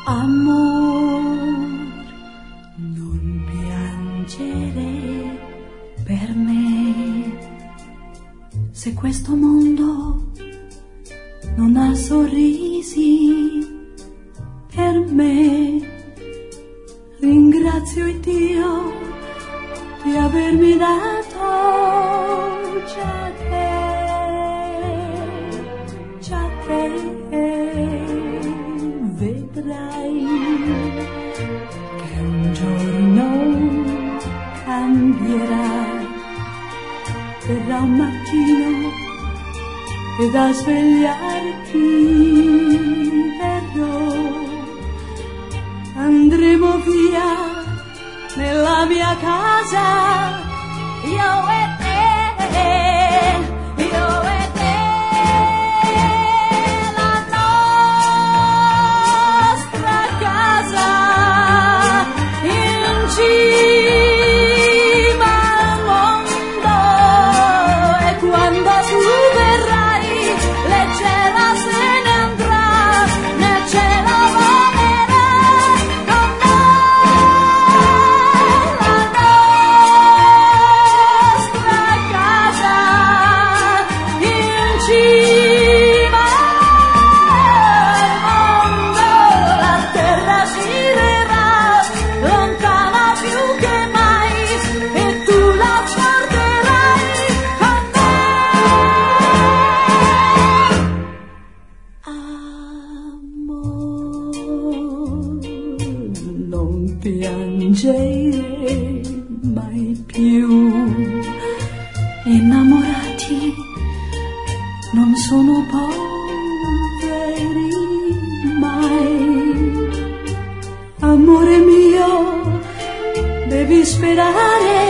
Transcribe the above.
Amor, non piangere per me, se questo mondo non ha sorrisi per me. Ringrazio il Dio di avermi dato già te, vedrai che un giorno cambierà, verrà un mattino ed a svegliarti verrò, andremo via nella mia casa, io e te, io e te, la nostra casa in cima al mondo. E quando tu verrai, leggera se ne andrà, nel cielo volerà con cima al mondo. La terra girerà lontana più che mai e tu la porterai con me. Amor, non piangere mai più, innamorati non sono poveri mai. Amore mio, devi sperare